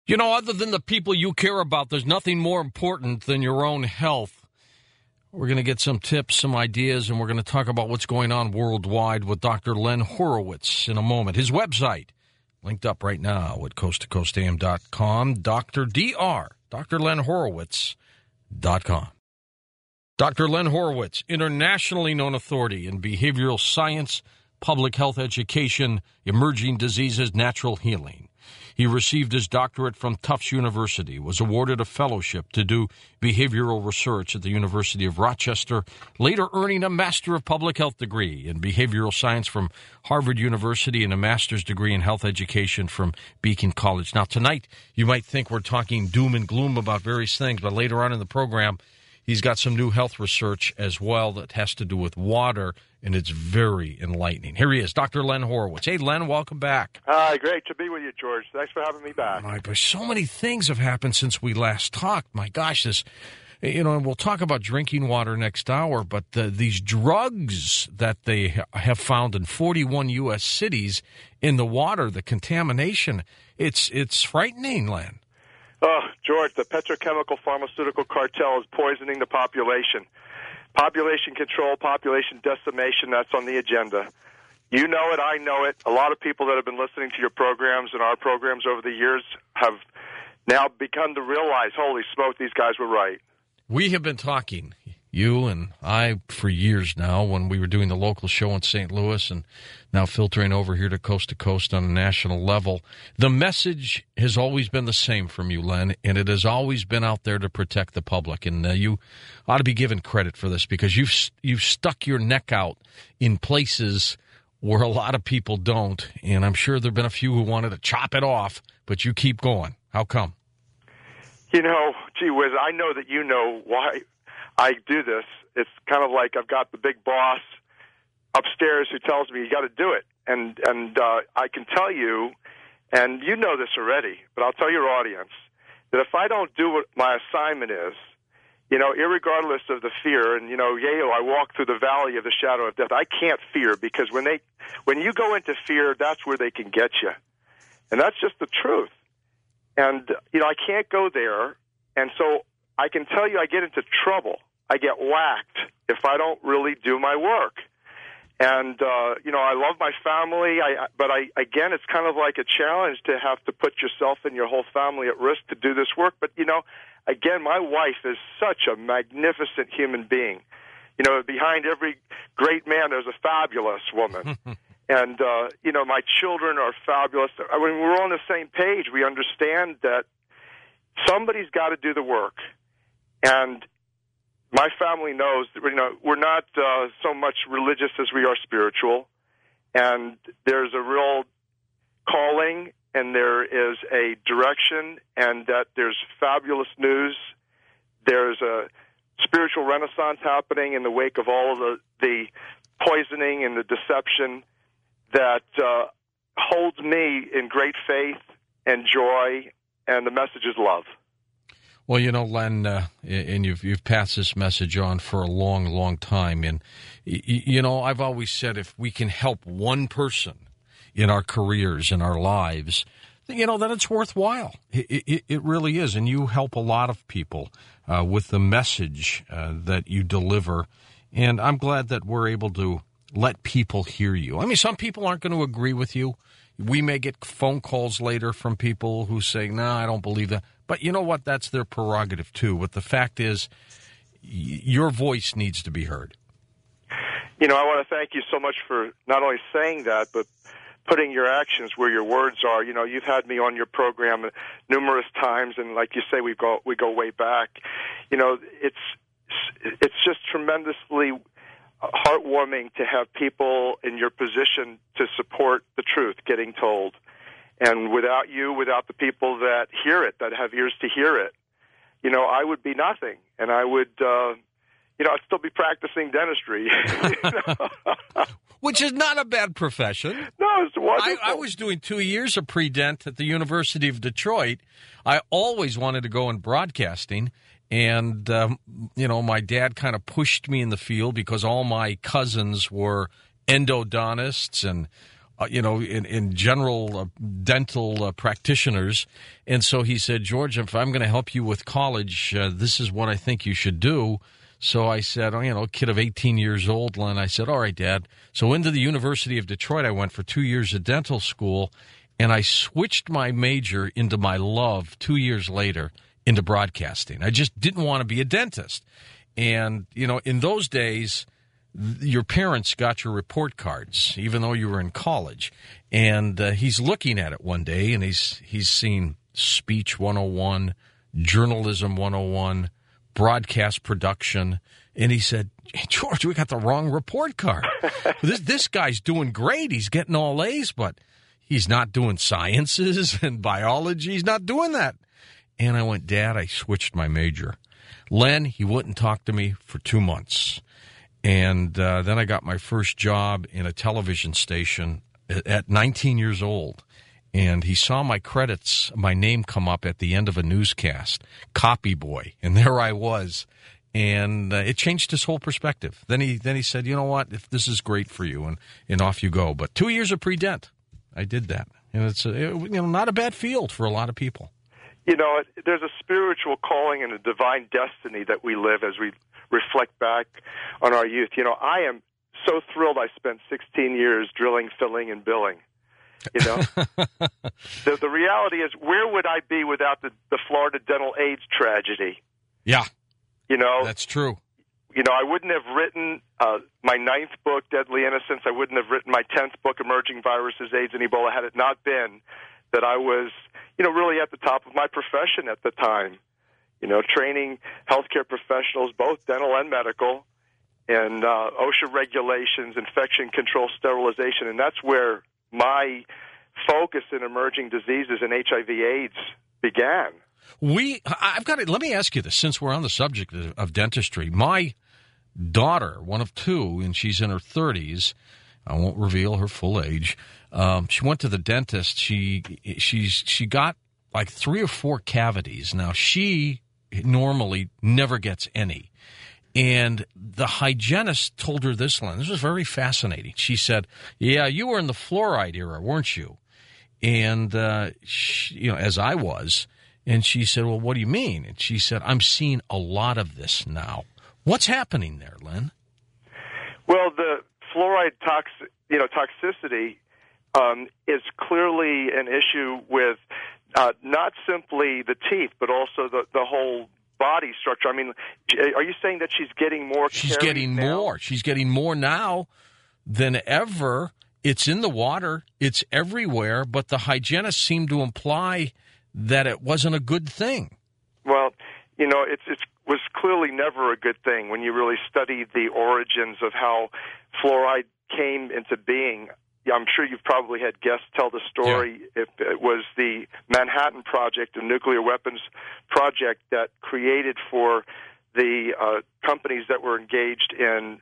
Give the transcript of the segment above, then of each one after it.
You know, other than the people you care about, there's nothing more important than your own health. We're going to get some tips, some ideas, and we're going to talk about what's going on worldwide with Dr. Len Horowitz in a moment. His website, linked up right now at coasttocoastam.com, drlenhorowitz.com. Dr. Len Horowitz, internationally known authority in behavioral science, public health education, emerging diseases, natural healing. He received his doctorate from Tufts University, was awarded a fellowship to do behavioral research at the University of Rochester, later earning a Master of Public Health degree in behavioral science from Harvard University and a master's degree in health education from Beacon College. Now, tonight, you might think we're talking doom and gloom about various things, but later on in the program, he's got some new health research as well that has to do with water, and it's very enlightening. Here he is, Dr. Len Horowitz. Hey, Len, welcome back. Hi, great to be with you, George. Thanks for having me back. But so many things have happened since we last talked. My gosh, and we'll talk about drinking water next hour, but these drugs that they have found in 41 U.S. cities in the water, the contamination, it's frightening, Len. Oh, George, the petrochemical pharmaceutical cartel is poisoning the population. Population control, population decimation, that's on the agenda. You know it, I know it. A lot of people that have been listening to your programs and our programs over the years have now begun to realize, holy smoke, these guys were right. We have been talking, you and I, for years now, when we were doing the local show in St. Louis and now filtering over here to Coast on a national level. The message has always been the same from you, Len, and it has always been out there to protect the public. And you ought to be given credit for this because you've stuck your neck out in places where a lot of people don't. And I'm sure there have been a few who wanted to chop it off, but you keep going. How come? You know, gee whiz, I know that you know why I do this. It's kind of like I've got the big boss upstairs who tells me you got to do it. And I can tell you, and you know this already, but I'll tell your audience, that if I don't do what my assignment is, you know, irregardless of the fear, and, you know, I walk through the valley of the shadow of death, I can't fear because when you go into fear, that's where they can get you. And that's just the truth. And, you know, I can't go there, and so I can tell you I get into trouble. I get whacked if I don't really do my work. And, you know, I love my family, but again, it's kind of like a challenge to have to put yourself and your whole family at risk to do this work. But, you know, again, my wife is such a magnificent human being. You know, behind every great man, there's a fabulous woman. And, you know, my children are fabulous. I mean, we're on the same page. We understand that somebody's got to do the work. And my family knows that, you know, we're not so much religious as we are spiritual. And there's a real calling, and there is a direction, and that there's fabulous news. There's a spiritual renaissance happening in the wake of all of the poisoning and the deception that holds me in great faith and joy, and the message is love. Well, you know, Len, and you've passed this message on for a long, long time. And, you know, I've always said if we can help one person in our careers, in our lives, you know, then it's worthwhile. It really is. And you help a lot of people with the message that you deliver. And I'm glad that we're able to let people hear you. I mean, some people aren't going to agree with you. We may get phone calls later from people who say, no, I don't believe that. But you know what? That's their prerogative, too. But the fact is, your voice needs to be heard. You know, I want to thank you so much for not only saying that, but putting your actions where your words are. You know, you've had me on your program numerous times, and like you say, we go way back. You know, it's just tremendously heartwarming to have people in your position to support the truth getting told. And without you, without the people that hear it, that have ears to hear it, you know, I would be nothing. And I would, you know, I'd still be practicing dentistry. Which is not a bad profession. No, it's wonderful. I was doing 2 years of pre-dent at the University of Detroit. I always wanted to go in broadcasting. And, you know, my dad kind of pushed me in the field because all my cousins were endodontists and in general dental practitioners. And so he said, George, if I'm going to help you with college, this is what I think you should do. So I said, kid of 18 years old, Len, I said, all right, Dad. So into the University of Detroit, I went for 2 years of dental school, and I switched my major into my love 2 years later into broadcasting. I just didn't want to be a dentist. And, in those days, your parents got your report cards, even though you were in college. And he's looking at it one day, and he's seen Speech 101, Journalism 101, broadcast production, and he said, hey, George, we got the wrong report card. This guy's doing great. He's getting all A's, but he's not doing sciences and biology. He's not doing that. And I went, Dad, I switched my major. Len, he wouldn't talk to me for 2 months. And then I got my first job in a television station at 19 years old. And he saw my credits, my name come up at the end of a newscast, copy boy. And there I was. And it changed his whole perspective. Then he said, you know what, if this is great for you, and off you go. But 2 years of pre-dent, I did that. And it's not a bad field for a lot of people. There's a spiritual calling and a divine destiny that we live as we reflect back on our youth. I am so thrilled I spent 16 years drilling, filling, and billing. The reality is, where would I be without the Florida dental AIDS tragedy? Yeah. That's true. I wouldn't have written my 9th book, Deadly Innocence. I wouldn't have written my 10th book, Emerging Viruses, AIDS, and Ebola, had it not been that I was, really at the top of my profession at the time. Training healthcare professionals, both dental and medical, and OSHA regulations, infection control, sterilization, and that's where my focus in emerging diseases and HIV/AIDS began. Let me ask you this, since we're on the subject of dentistry. My daughter, one of two, and she's in her 30s. I won't reveal her full age. She went to the dentist. She got like 3 or 4 cavities. Now, she normally never gets any. And the hygienist told her this line. This was very fascinating. She said, yeah, you were in the fluoride era, weren't you? And, as I was. And she said, well, what do you mean? And she said, I'm seeing a lot of this now. What's happening there, Len? Well, the fluoride toxicity is clearly an issue with not simply the teeth, but also the whole body structure. I mean, are you saying that she's getting more? She's getting more. She's getting more now than ever. It's in the water. It's everywhere. But the hygienists seem to imply that it wasn't a good thing. Well, it was clearly never a good thing when you really study the origins of how fluoride came into being. I'm sure you've probably had guests tell the story. Yeah. If it was the Manhattan Project, a nuclear weapons project that created for the companies that were engaged in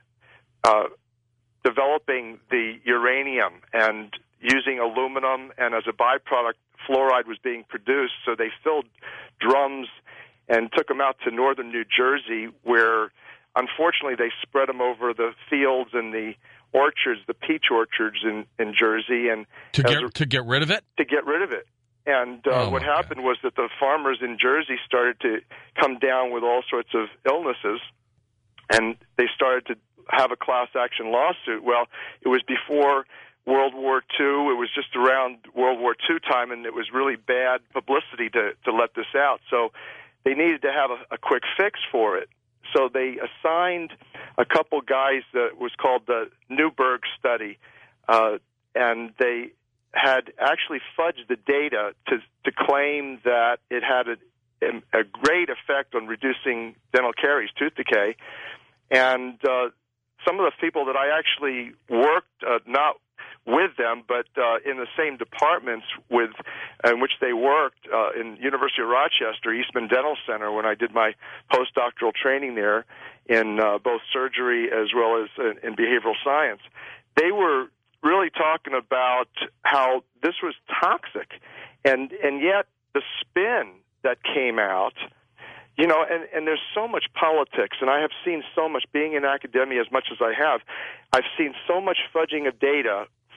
developing the uranium and using aluminum, and as a byproduct, fluoride was being produced. So they filled drums and took them out to northern New Jersey, where unfortunately they spread them over the fields and the orchards, the peach orchards in Jersey, and to get rid of it. To get rid of it, and what happened was that the farmers in Jersey started to come down with all sorts of illnesses, and they started to have a class action lawsuit. Well, it was before World War II. It was just around World War II time, and it was really bad publicity to let this out. So they needed to have a quick fix for it. So they assigned a couple guys that was called the Newberg study, and they had actually fudged the data to claim that it had a great effect on reducing dental caries, tooth decay. And some of the people that I actually worked, not with them, but in the same departments in which they worked in University of Rochester, Eastman Dental Center, when I did my postdoctoral training there in both surgery as well as in behavioral science. They were really talking about how this was toxic, and yet the spin that came out, and there's so much politics, and I have seen so much, being in academia as much as I have, I've seen so much fudging of data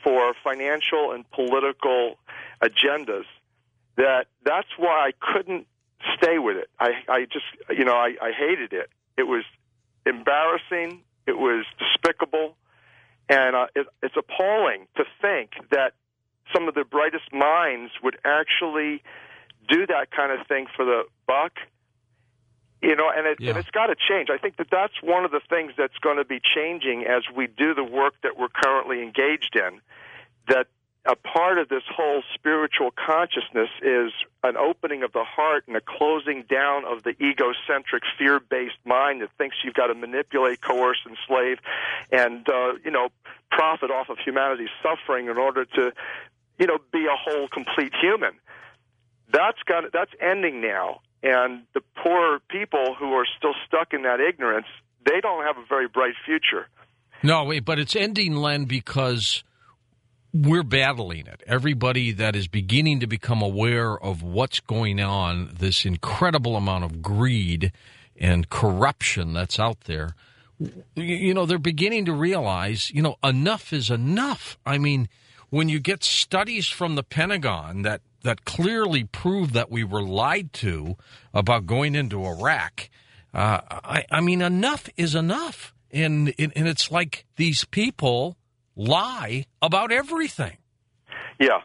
for financial and political agendas, that's why I couldn't stay with it. I just, I hated it. It was embarrassing. It was despicable. And it's appalling to think that some of the brightest minds would actually do that kind of thing for the buck. And it's got to change. I think that's one of the things that's going to be changing as we do the work that we're currently engaged in, that a part of this whole spiritual consciousness is an opening of the heart and a closing down of the egocentric, fear-based mind that thinks you've got to manipulate, coerce, enslave, and profit off of humanity's suffering in order to, be a whole, complete human. That's ending now, and the poor people who are still stuck in that ignorance, they don't have a very bright future. No, but it's ending, Len, because we're battling it. Everybody that is beginning to become aware of what's going on, this incredible amount of greed and corruption that's out there, they're beginning to realize, enough is enough. I mean, when you get studies from the Pentagon that clearly prove that we were lied to about going into Iraq, I mean, enough is enough. And it's like these people lie about everything. Yeah.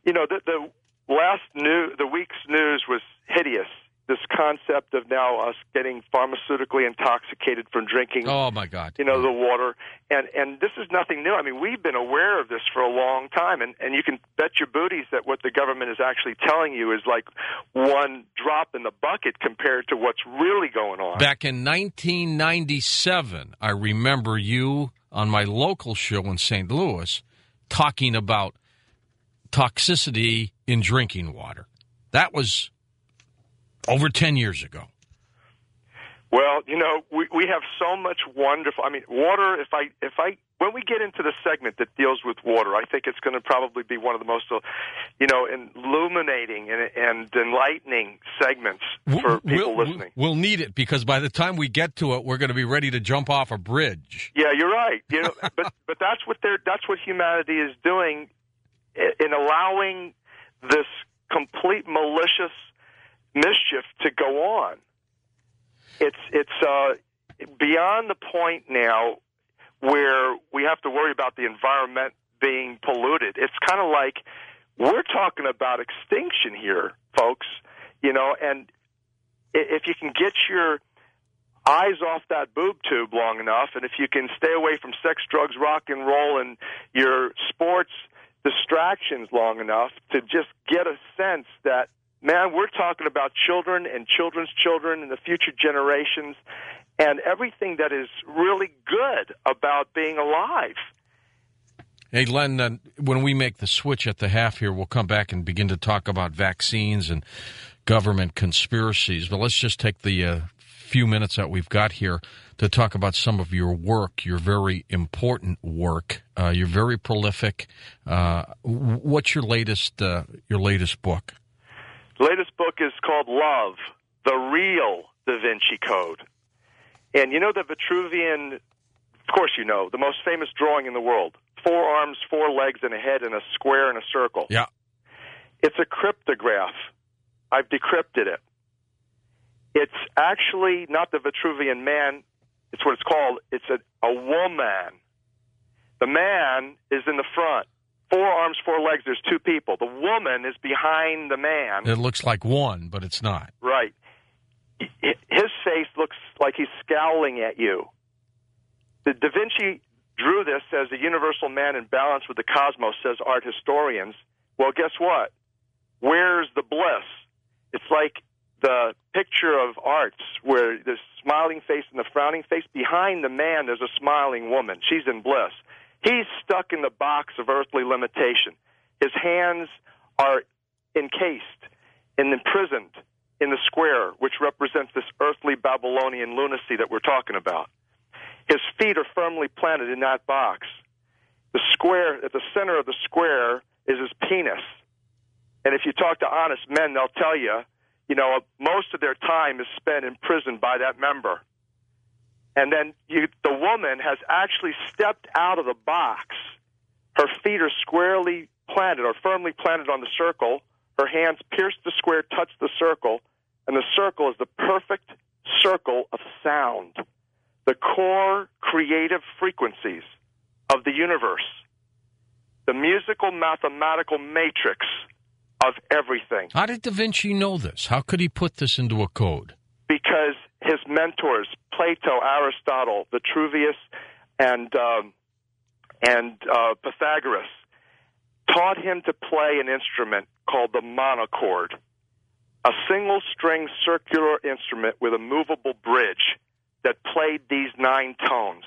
The week's news was hideous. This concept of now us getting pharmaceutically intoxicated from drinking, oh my God, the water, and this is nothing new. I mean, we've been aware of this for a long time, and you can bet your booties that what the government is actually telling you is like one drop in the bucket compared to what's really going on. Back in 1997, I remember you on my local show in St. Louis talking about toxicity in drinking water. That was over 10 years ago. Well, we have so much wonderful. I mean, water. When we get into the segment that deals with water, I think it's going to probably be one of the most, illuminating and enlightening segments for people listening. We'll need it because by the time we get to it, we're going to be ready to jump off a bridge. Yeah, you're right. But that's what humanity is doing in allowing this complete malicious mischief to go on. It's beyond the point now where we have to worry about the environment being polluted. It's kind of like we're talking about extinction here, folks. And if you can get your eyes off that boob tube long enough, and if you can stay away from sex, drugs, rock and roll, and your sports distractions long enough to just get a sense that, man, we're talking about children and children's children and the future generations and everything that is really good about being alive. Hey, Len, when we make the switch at the half here, we'll come back and begin to talk about vaccines and government conspiracies. But let's just take the few minutes that we've got here to talk about some of your work, your very important work. You're very prolific. What's your latest book? The latest book is called Love, The Real Da Vinci Code. And the Vitruvian, of course the most famous drawing in the world, 4 arms, 4 legs, and a head, and a square and a circle. Yeah. It's a cryptograph. I've decrypted it. It's actually not the Vitruvian man. It's what it's called. It's a woman. The man is in the front. 4 arms, 4 legs, there's 2 people. The woman is behind the man. It looks like one, but it's not. Right. His face looks like he's scowling at you. Da Vinci drew this as a universal man in balance with the cosmos, says art historians. Well, guess what? Where's the bliss? It's like the picture of arts where there's smiling face and the frowning face. Behind the man, there's a smiling woman. She's in bliss. He's stuck in the box of earthly limitation. His hands are encased and imprisoned in the square, which represents this earthly Babylonian lunacy that we're talking about. His feet are firmly planted in that box. The square, at the center of the square, is his penis. And if you talk to honest men, they'll tell you, most of their time is spent imprisoned by that member. And then the woman has actually stepped out of the box. Her feet are squarely planted or firmly planted on the circle. Her hands pierce the square, touch the circle, and the circle is the perfect circle of sound, the core creative frequencies of the universe, the musical mathematical matrix of everything. How did Da Vinci know this? How could he put this into a code? Because his mentors, Plato, Aristotle, Vitruvius, and Pythagoras, taught him to play an instrument called the monochord, a single-string circular instrument with a movable bridge that played these 9 tones.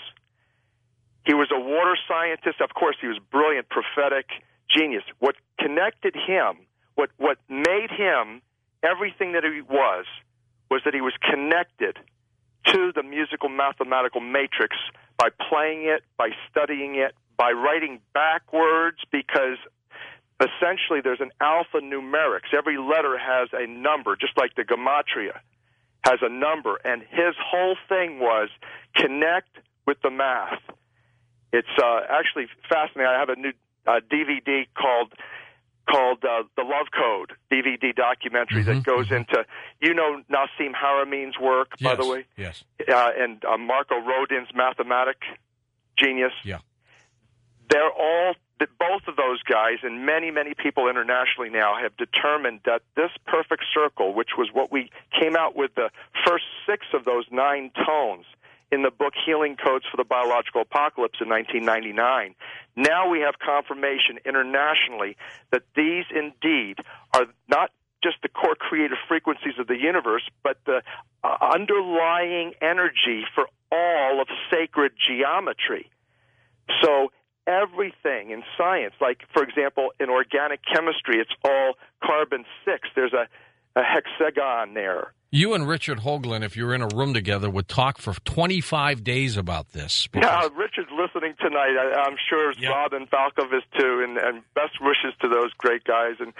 He was a water scientist. Of course, he was brilliant, prophetic, genius. What connected him, what made him everything that he was that he was connected to the musical mathematical matrix by playing it, by studying it, by writing backwards, because essentially there's an alphanumerics. Every letter has a number, just like the gematria has a number, and his whole thing was connect with the math. It's actually fascinating. I have a new DVD called The Love Code DVD documentary that goes into, Nassim Harameyn's work, by the way? Yes. And Marco Rodin's mathematic genius. Yeah. They're all, both of those guys and many, many people internationally now have determined that this perfect circle, which was what we came out with the first 6 of those 9 tones in the book Healing Codes for the Biological Apocalypse in 1999. Now we have confirmation internationally that these indeed are not just the core creative frequencies of the universe, but the underlying energy for all of sacred geometry. So everything in science, like, for example, in organic chemistry, it's all carbon-6. There's a hexagon there. You and Richard Hoagland, if you were in a room together, would talk for 25 days about this. Yeah, Richard's listening tonight. I'm sure Rob and Falkov is too, and best wishes to those great guys. And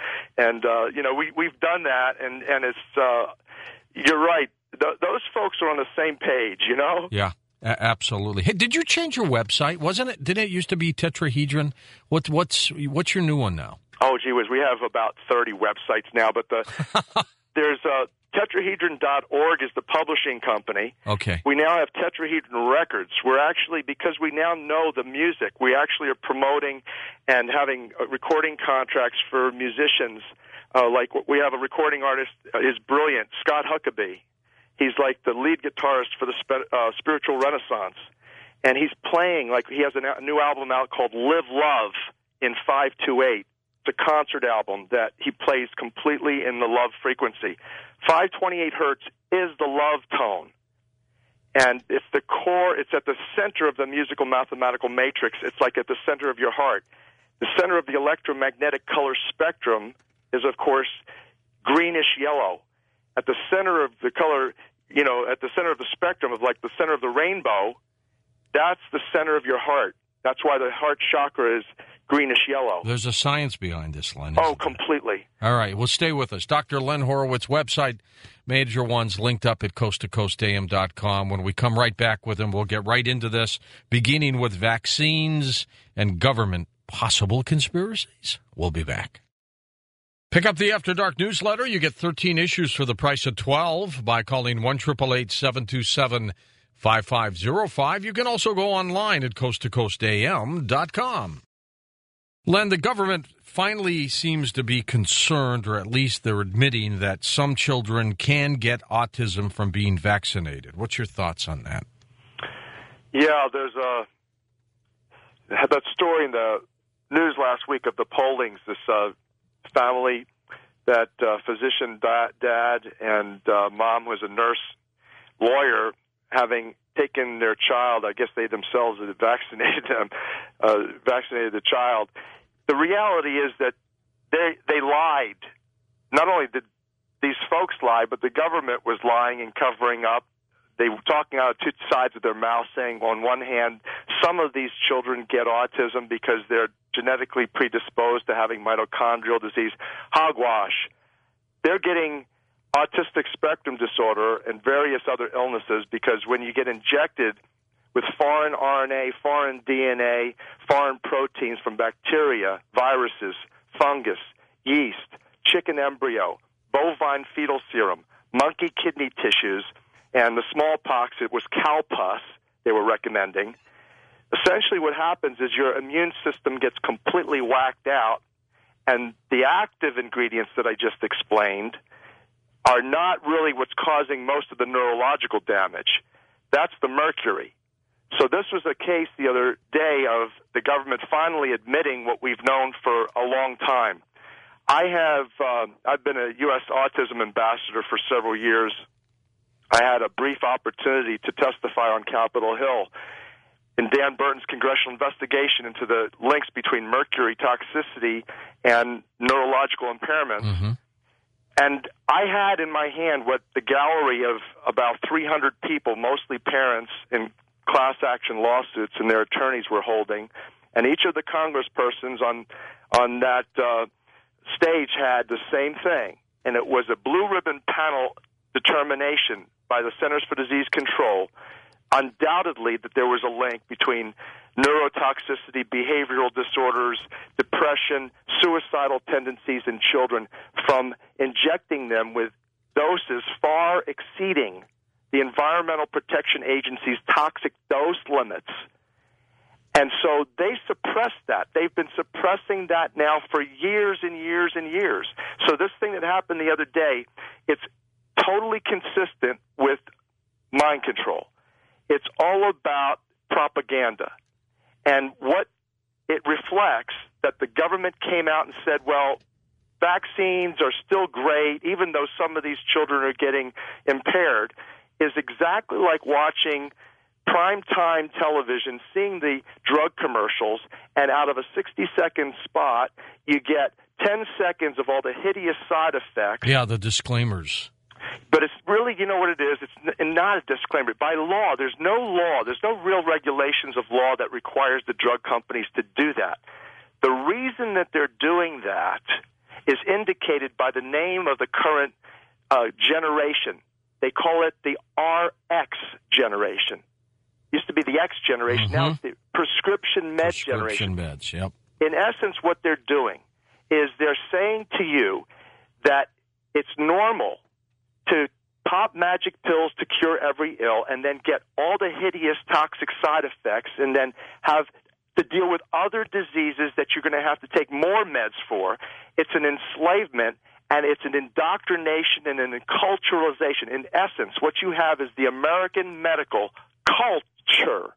we've done that, and it's you're right. Those folks are on the same page, Yeah, absolutely. Hey, did you change your website? Didn't it used to be Tetrahedron? What's your new one now? Oh, gee whiz, we have about 30 websites now, but there's Tetrahedron.org is the publishing company. Okay. We now have Tetrahedron Records. We're actually, because we now know the music, we actually are promoting and having recording contracts for musicians. Like we have a recording artist, is brilliant, Scott Huckabee. He's like the lead guitarist for the Spiritual Renaissance. And he's playing, like he has a new album out called Live Love in 528. It's a concert album that he plays completely in the love frequency. 528 hertz is the love tone. And it's the core, it's at the center of the musical mathematical matrix. It's like at the center of your heart. The center of the electromagnetic color spectrum is, of course, greenish yellow. At the center of the color, at the center of the spectrum of like the center of the rainbow, that's the center of your heart. That's why the heart chakra is greenish yellow. There's a science behind this, Len. Oh, completely. All right. Well, stay with us. Dr. Len Horowitz, website, major ones linked up at coasttocoastam.com. When we come right back with him, we'll get right into this, beginning with vaccines and government possible conspiracies. We'll be back. Pick up the After Dark newsletter. You get 13 issues for the price of 12 by calling 1-888-727-5505. You can also go online at coasttocoastam.com. Len, the government finally seems to be concerned, or at least they're admitting that some children can get autism from being vaccinated. What's your thoughts on that? Yeah, there's that story in the news last week of the Pollings, this family, that physician dad and mom was a nurse lawyer, having taken their child. I guess they themselves had vaccinated the child. The reality is that they lied. Not only did these folks lie, but the government was lying and covering up. They were talking out of two sides of their mouth, saying on one hand, some of these children get autism because they're genetically predisposed to having mitochondrial disease. Hogwash. They're getting autistic spectrum disorder and various other illnesses because when you get injected with foreign RNA, foreign DNA, foreign proteins from bacteria, viruses, fungus, yeast, chicken embryo, bovine fetal serum, monkey kidney tissues, and the smallpox, it was cow pus they were recommending. Essentially what happens is your immune system gets completely whacked out, and the active ingredients that I just explained are not really what's causing most of the neurological damage. That's the mercury. So this was a case the other day of the government finally admitting what we've known for a long time. I've been a U.S. autism ambassador for several years. I had a brief opportunity to testify on Capitol Hill in Dan Burton's congressional investigation into the links between mercury toxicity and neurological impairments. Mm-hmm. And I had in my hand what the gallery of about 300 people, mostly parents in class action lawsuits, and their attorneys were holding. And each of the congresspersons on that stage had the same thing. And it was a blue ribbon panel determination by the Centers for Disease Control, undoubtedly, that there was a link between neurotoxicity, behavioral disorders, depression, suicidal tendencies in children from injecting them with doses far exceeding the Environmental Protection Agency's toxic dose limits. And so they suppressed that. They've been suppressing that now for years and years and years. So this thing that happened the other day, it's totally consistent with mind control. It's all about propaganda. And what it reflects, that the government came out and said, well, vaccines are still great, even though some of these children are getting impaired, is exactly like watching primetime television, seeing the drug commercials, and out of a 60-second spot, you get 10 seconds of all the hideous side effects. Yeah, the disclaimers. But it's really, you know what it is? It's not a disclaimer. By law, there's no real regulations of law that requires the drug companies to do that. The reason that they're doing that is indicated by the name of the current generation. They call it the RX generation. Used to be the X generation. Mm-hmm. Now it's the prescription med generation. Prescription meds, yep. In essence, what they're doing is they're saying to you that it's normal to pop magic pills to cure every ill and then get all the hideous toxic side effects and then have to deal with other diseases that you're going to have to take more meds for. It's an enslavement, and it's an indoctrination and an enculturalization. In essence, what you have is the American medical culture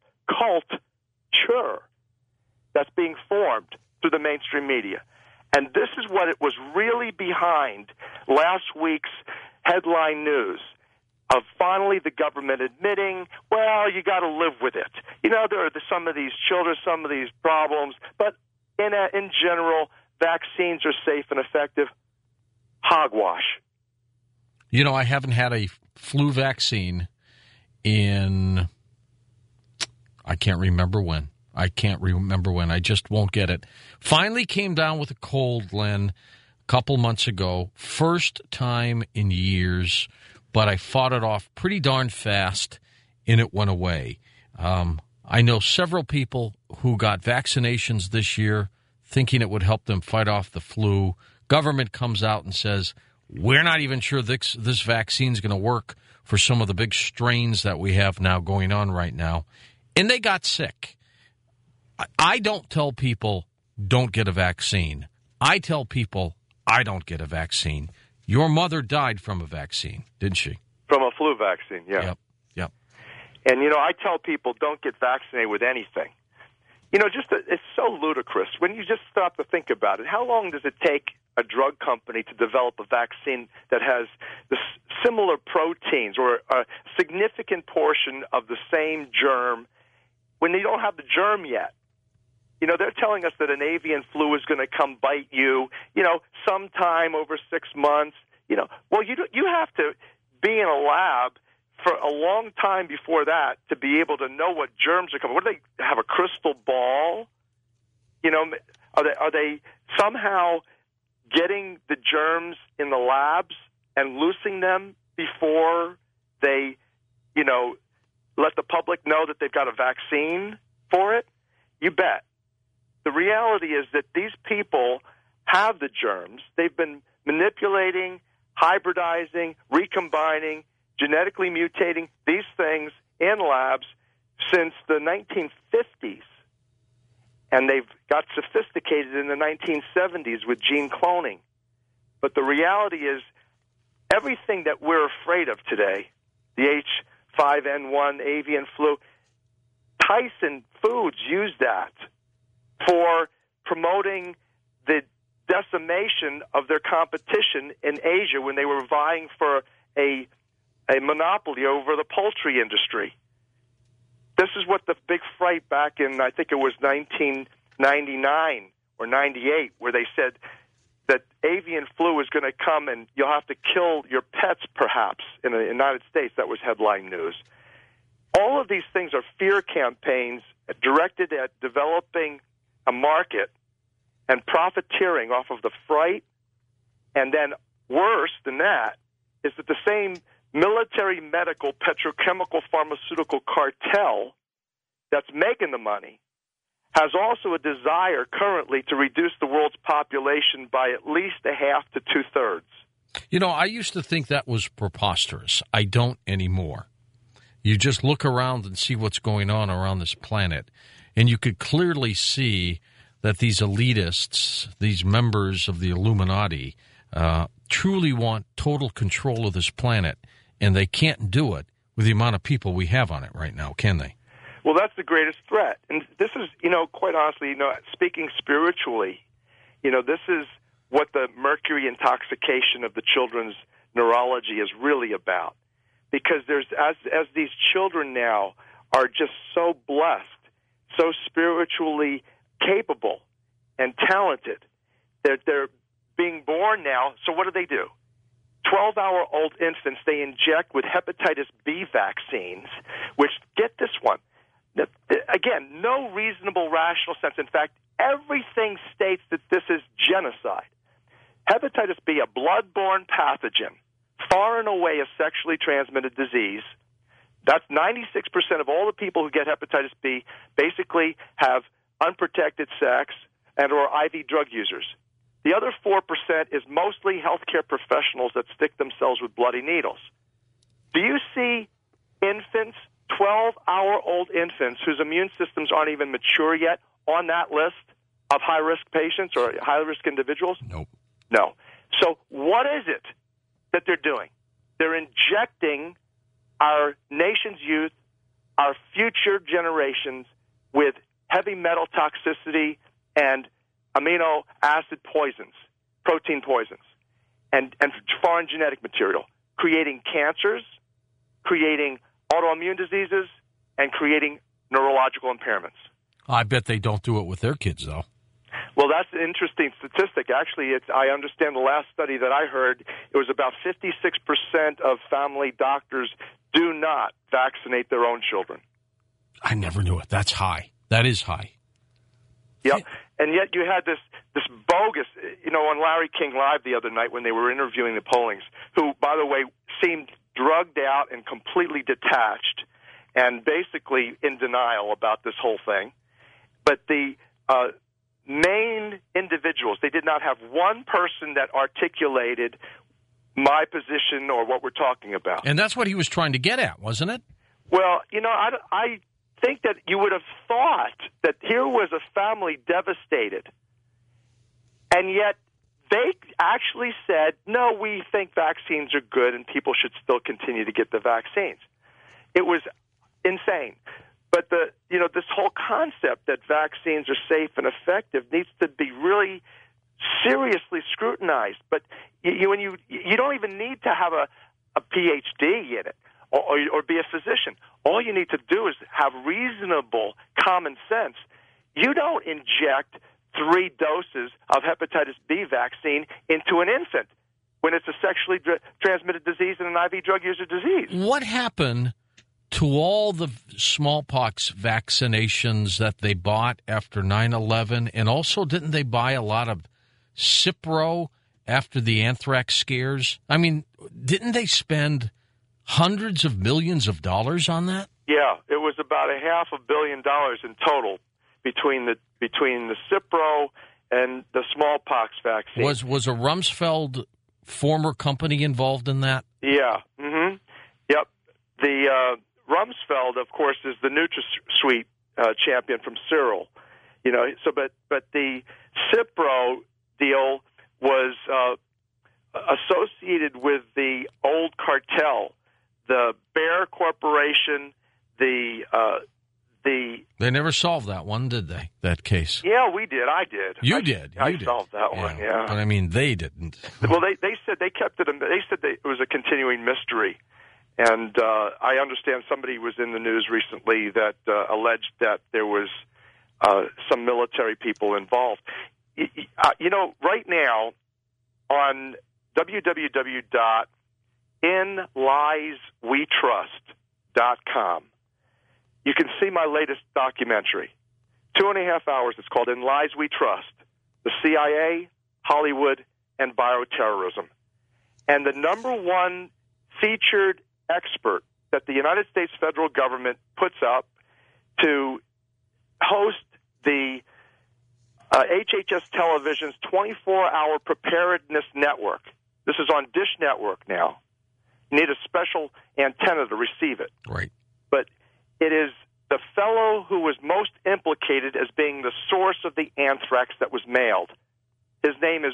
that's being formed through the mainstream media. And this is what it was really behind last week's headline news of finally the government admitting, well, you got to live with it. You know, there are some of these children, some of these problems, but in general, vaccines are safe and effective. Hogwash. You know, I haven't had a flu vaccine in, I can't remember when. I just won't get it. Finally came down with a cold, Len, a couple months ago. First time in years, but I fought it off pretty darn fast, and it went away. I know several people who got vaccinations this year thinking it would help them fight off the flu. Government comes out and says, we're not even sure this vaccine is going to work for some of the big strains that we have now going on right now. And they got sick. I don't tell people don't get a vaccine. I tell people I don't get a vaccine. Your mother died from a vaccine, didn't she? From a flu vaccine, yeah. Yep. And, you know, I tell people don't get vaccinated with anything. You know, it's so ludicrous. When you just stop to think about it, how long does it take a drug company to develop a vaccine that has the similar proteins or a significant portion of the same germ when they don't have the germ yet? You know, they're telling us that an avian flu is going to come bite you, you know, sometime over 6 months. You know, well, you have to be in a lab for a long time before that to be able to know what germs are coming. What do they have, a crystal ball? You know, are they somehow getting the germs in the labs and loosing them before they, you know, let the public know that they've got a vaccine for it? You bet. The reality is that these people have the germs. They've been manipulating, hybridizing, recombining, genetically mutating these things in labs since the 1950s. And they've got sophisticated in the 1970s with gene cloning. But the reality is everything that we're afraid of today, the H5N1 avian flu, Tyson Foods used that for promoting the decimation of their competition in Asia when they were vying for a monopoly over the poultry industry. This is what the big fright back in, I think it was 1999 or 98, where they said that avian flu is going to come and you'll have to kill your pets, perhaps, in the United States. That was headline news. All of these things are fear campaigns directed at developing a market and profiteering off of the fright. And then worse than that is that the same military, medical, petrochemical, pharmaceutical cartel that's making the money has also a desire currently to reduce the world's population by at least a half to two-thirds. You know, I used to think that was preposterous. I don't anymore. You just look around and see what's going on around this planet, and you could clearly see that these elitists, these members of the Illuminati, truly want total control of this planet, and they can't do it with the amount of people we have on it right now, can they? Well, that's the greatest threat. And this is, quite honestly, speaking spiritually, this is what the mercury intoxication of the children's neurology is really about. Because there's, as these children now are just so blessed, so spiritually capable and talented, that they're being born now. So what do? 12-hour-old infants they inject with hepatitis B vaccines, which, get this one, again, no reasonable, rational sense. In fact, everything states that this is genocide. Hepatitis B, a blood-borne pathogen, far and away a sexually transmitted disease. That's 96% of all the people who get hepatitis B basically have unprotected sex and or IV drug users. The other 4% is mostly healthcare professionals that stick themselves with bloody needles. Do you see infants, 12-hour-old infants whose immune systems aren't even mature yet, on that list of high-risk patients or high-risk individuals? Nope. No. So what is it that they're doing? They're injecting our nation's youth, our future generations, with heavy metal toxicity and amino acid poisons, protein poisons, and foreign genetic material, creating cancers, creating autoimmune diseases, and creating neurological impairments. I bet they don't do it with their kids, though. Well, that's an interesting statistic. Actually, I understand the last study that I heard, it was about 56% of family doctors do not vaccinate their own children. I never knew it. That's high. That is high. Yep. And yet you had this bogus, on Larry King Live the other night when they were interviewing the Pollings, who, by the way, seemed drugged out and completely detached and basically in denial about this whole thing. But the main individuals, they did not have one person that articulated my position or what we're talking about. And that's what he was trying to get at, wasn't it? Well, I think that you would have thought that here was a family devastated, and yet they actually said, no, we think vaccines are good and people should still continue to get the vaccines. It was insane. But this whole concept that vaccines are safe and effective needs to be really seriously scrutinized. But you don't even need to have a PhD in it or be a physician. All you need to do is have reasonable common sense. You don't inject 3 doses of hepatitis B vaccine into an infant when it's a sexually transmitted disease and an IV drug user disease. What happened to all the smallpox vaccinations that they bought after 9/11? And also, didn't they buy a lot of Cipro after the anthrax scares? I mean, didn't they spend hundreds of millions of dollars on that? Yeah, it was about $500 million in total between the Cipro and the smallpox vaccine. Was a Rumsfeld former company involved in that? Yeah. Mm-hmm. Yep. The Rumsfeld, of course, is the NutraSweet champion from Cyril. You know, so but the Cipro deal was associated with the old cartel, the Bayer Corporation, They never solved that one, did they? That case? Yeah, we did. I did. You did. I solved that one. Yeah, but I mean, they didn't. Well, they said they kept it. They said it was a continuing mystery, and I understand somebody was in the news recently that alleged that there was some military people involved. You know, right now on www.inlieswetrust.com. You can see my latest documentary, 2.5 hours. It's called In Lies We Trust, the CIA, Hollywood, and Bioterrorism. And the number one featured expert that the United States federal government puts up to host the HHS Television's 24-hour preparedness network. This is on Dish Network now. You need a special antenna to receive it. Right. But it is the fellow who was most implicated as being the source of the anthrax that was mailed. His name is,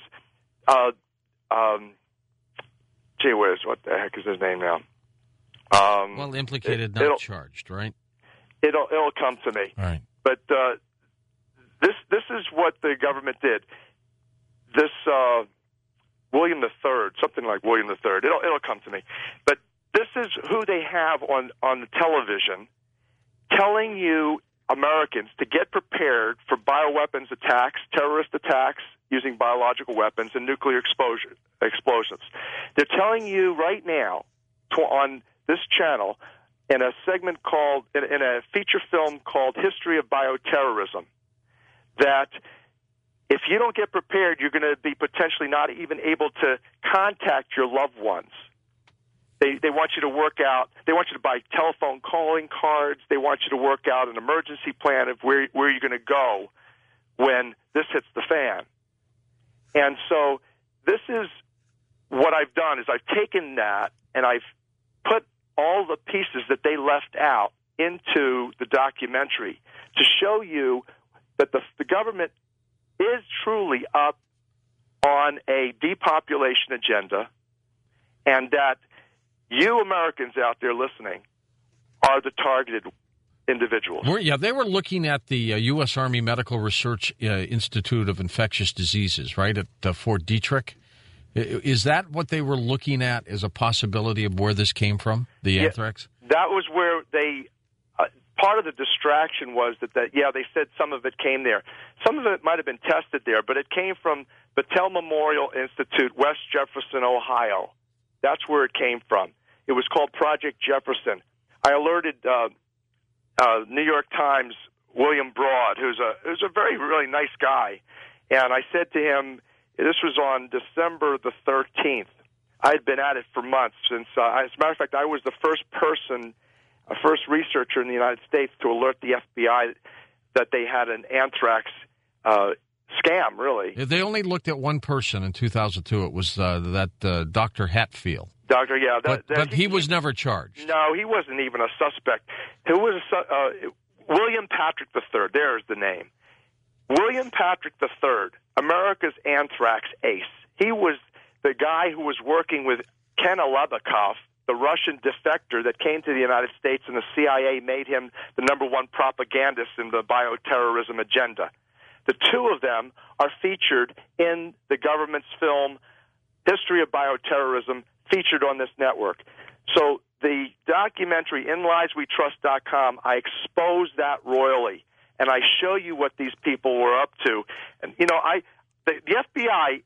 gee whiz, what the heck is his name now? Well, implicated, not charged, right? It'll come to me. All right. But this is what the government did. This William III, something like William III. It'll come to me. But this is who they have on the television, telling you Americans to get prepared for bioweapons attacks, terrorist attacks using biological weapons, and nuclear explosions. They're telling you right now on this channel in a segment called, in a feature film called History of Bioterrorism, that if you don't get prepared, you're going to be potentially not even able to contact your loved ones. They want you to work out. They want you to buy telephone calling cards. They want you to work out an emergency plan of where you're going to go when this hits the fan. And so this is what I've done is I've taken that and I've put all the pieces that they left out into the documentary to show you that the government is truly up on a depopulation agenda, and that you Americans out there listening are the targeted individuals. Yeah, they were looking at the U.S. Army Medical Research Institute of Infectious Diseases, right, at Fort Detrick. Is that what they were looking at as a possibility of where this came from, the anthrax? That was where they... part of the distraction was that, they said some of it came there. Some of it might have been tested there, but it came from Battelle Memorial Institute, West Jefferson, Ohio. That's where it came from. It was called Project Jefferson. I alerted New York Times' William Broad, who's a very, really nice guy, and I said to him, this was on December the 13th. I had been at it for months since, as a matter of fact, I was the first researcher in the United States to alert the FBI that they had an anthrax scam, really. They only looked at one person in 2002. It was Dr. Hatfield. But he was never charged. No, he wasn't even a suspect. It was William Patrick III. There's the name. William Patrick III, America's anthrax ace. He was the guy who was working with Ken Alebnikov, the Russian defector that came to the United States, and the CIA made him the number one propagandist in the bioterrorism agenda. The two of them are featured in the government's film History of Bioterrorism, featured on this network. So the documentary, InLiesWeTrust.com, I expose that royally, and I show you what these people were up to. And, you know, the FBI,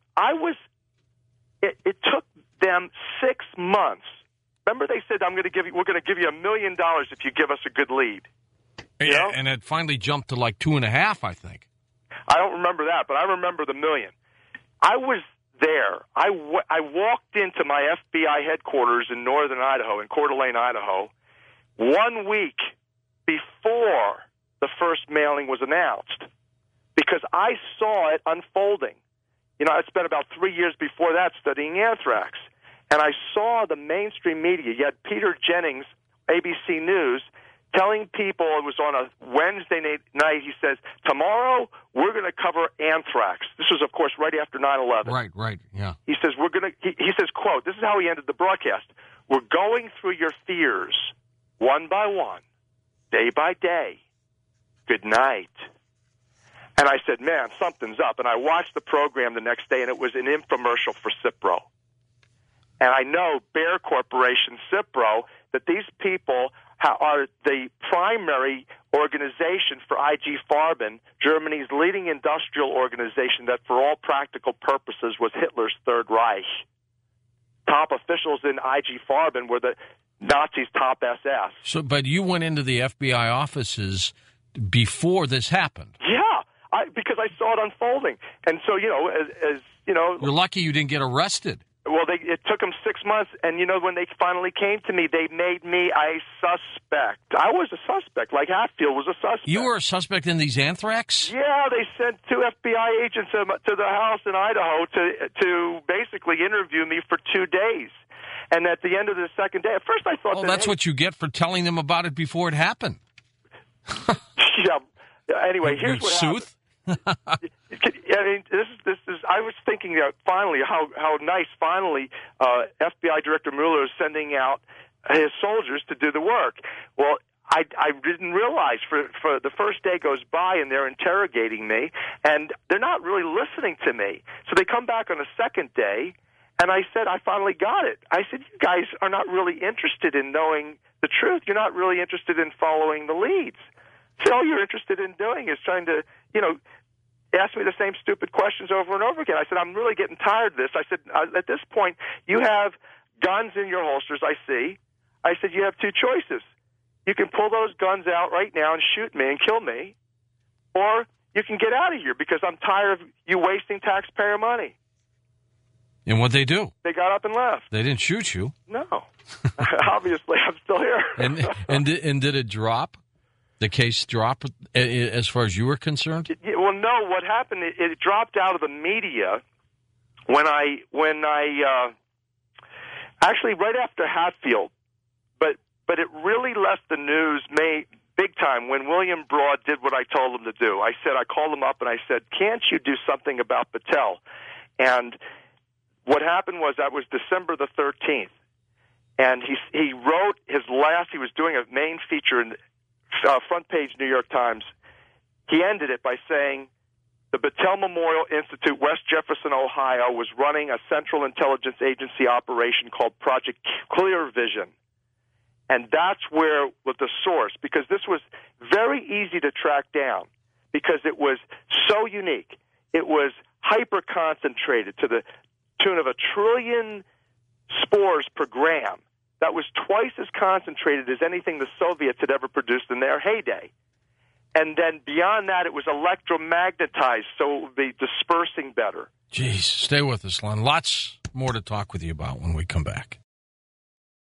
it took them 6 months. Remember, they said, we're going to give you $1 million if you give us a good lead. Yeah, and it finally jumped to like 2.5, I think. I don't remember that, but I remember the $1 million. I was there. I walked into my FBI headquarters in northern Idaho, in Coeur d'Alene, Idaho, 1 week before the first mailing was announced, because I saw it unfolding. You know, I spent about 3 years before that studying anthrax, and I saw the mainstream media. You had Peter Jennings, ABC News, telling people, it was on a Wednesday night, he says, tomorrow we're going to cover anthrax. This was, of course, right after 9/11. Right, yeah. He says, he says, quote, this is how he ended the broadcast, we're going through your fears one by one, day by day. Good night. And I said, man, something's up. And I watched the program the next day, and it was an infomercial for Cipro. And I know Bayer Corporation, Cipro, that these people are the primary organization for IG Farben, Germany's leading industrial organization that for all practical purposes was Hitler's Third Reich. Top officials in IG Farben were the Nazis' top SS. So, but you went into the FBI offices before this happened. Yeah, because I saw it unfolding. And so, you know, as you know... You're lucky you didn't get arrested. Well, it took them 6 months, and, you know, when they finally came to me, they made me a suspect. I was a suspect, like Hatfield was a suspect. You were a suspect in these anthrax? Yeah, they sent 2 FBI agents to the house in Idaho to basically interview me for 2 days. And at the end of the second day, at first I thought... Well, that's what you get for telling them about it before it happened. Yeah. Anyway, here's what happened. I mean, this is. I was thinking that finally, how nice. Finally, FBI Director Mueller is sending out his soldiers to do the work. Well, I didn't realize for the first day goes by and they're interrogating me, and they're not really listening to me. So they come back on the second day, and I said, I finally got it. I said, you guys are not really interested in knowing the truth. You're not really interested in following the leads. So all you're interested in doing is trying to, you know, ask me the same stupid questions over and over again. I said, I'm really getting tired of this. I said, at this point, you have guns in your holsters, I see. I said, you have 2 choices. You can pull those guns out right now and shoot me and kill me, or you can get out of here because I'm tired of you wasting taxpayer money. And what'd they do? They got up and left. They didn't shoot you. No. Obviously, I'm still here. and did it drop? The case drop as far as you were concerned? Well, no. What happened? It dropped out of the media when I actually right after Hatfield, but it really left the news big time when William Broad did what I told him to do. I called him up and I said, "Can't you do something about Battelle?" And what happened was that was December the 13th, and he wrote his last. He was doing a main feature in front page New York Times. He ended it by saying, the Battelle Memorial Institute, West Jefferson, Ohio, was running a Central Intelligence Agency operation called Project Clear Vision. And that's where, with the source, because this was very easy to track down, because it was so unique. It was hyper-concentrated to the tune of 1 trillion spores per gram. That was twice as concentrated as anything the Soviets had ever produced in their heyday. And then beyond that, it was electromagnetized, so it would be dispersing better. Jeez, stay with us, Len. Lots more to talk with you about when we come back.